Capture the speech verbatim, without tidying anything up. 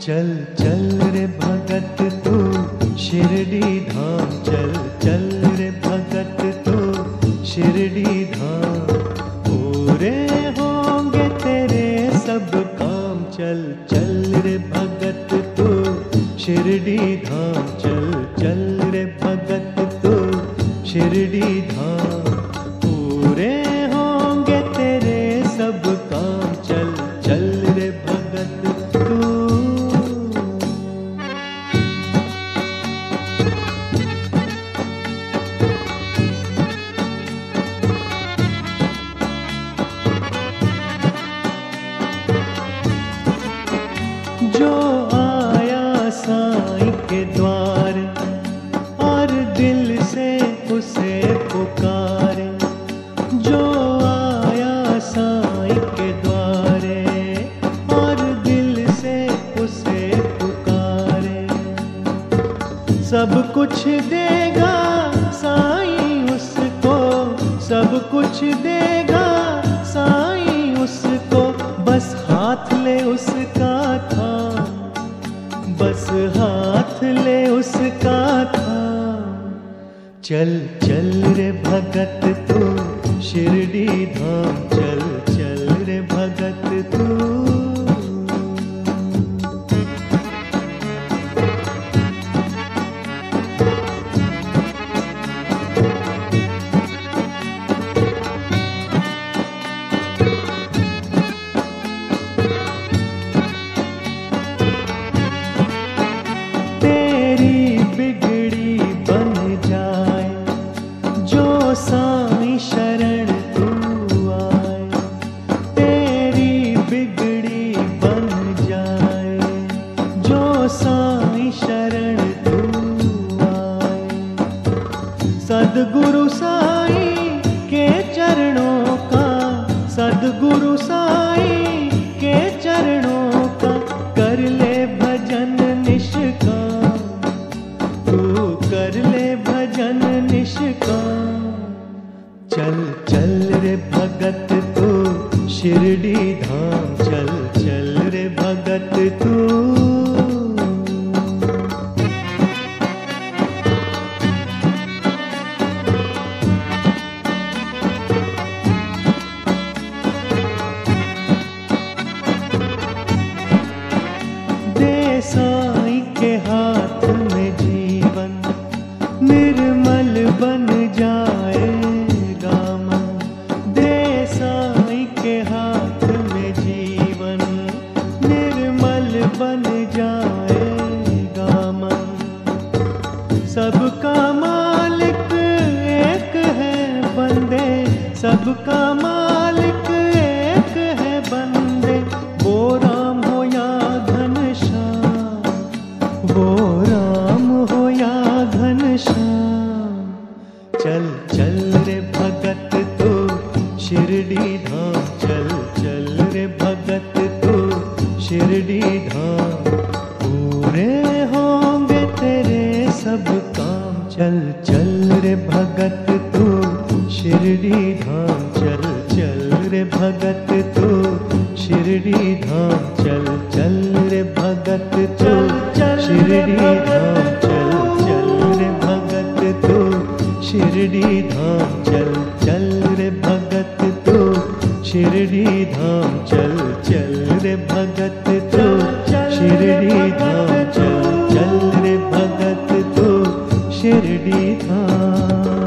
चल चल रे भगत तू शिरडी धाम, चल चल रे भगत तू शिरडी धाम। पूरे होंगे तेरे सब काम, चल चल रे भगत तू शिरडी धाम, चल चल रे भगत तू शिरडी धाम। पूरे होंगे तेरे सब काम, चल चल रे भगत तू। जो आया साईं के द्वार और दिल से उसे पुकारे, जो आया साईं के द्वारे और दिल से उसे पुकारे, सब कुछ देगा साईं उसको, सब कुछ देगा साईं उसको। बस हाथ ले उसका थाम, बस हाथ ले उसका थाम। चल चल रे भगत तू शिरडी धाम, चल चल रे भगत तू। बिगड़ी बन जाए जो साईं शरण तू आए, तेरी बिगड़ी बन जाए जो साईं शरण तू आए। सद्गुरु साईं के चरणों का, सद्गुरु साईं के चरणों का कर ले भजन निष्काम, तू कर ले भजन निष्काम। चल चल रे भगत तू शिरडी धाम, चल चल रे भगत तू। दे साईं के हाथ में जीवन, निर्मल बन जाएगा मन। दे साईं के हाथ में जीवन, निर्मल बन जाएगा मन। सबका मालिक एक है बंदे, सबका मालिक एक है बंदे। वो राम हो या घनश्याम, वो राम हो या घनश्याम। चल चल रे भगत तू शिरडी धाम, चल चल रे भगत तू शिरडी धाम। पूरे होंगे तेरे सब काम, चल चल रे भगत तू शिरडी धाम, चल चल रे भगत तू शिरडी धाम, चल चल रे भगत तू शिरडी धाम, चल चल रे भगत तू शिरडी धाम, चल चल रे भगत तू शिरडी धाम, चल चल रे भगत तू शिरडी धाम, चल चल रे भगत तू शिरडी धाम।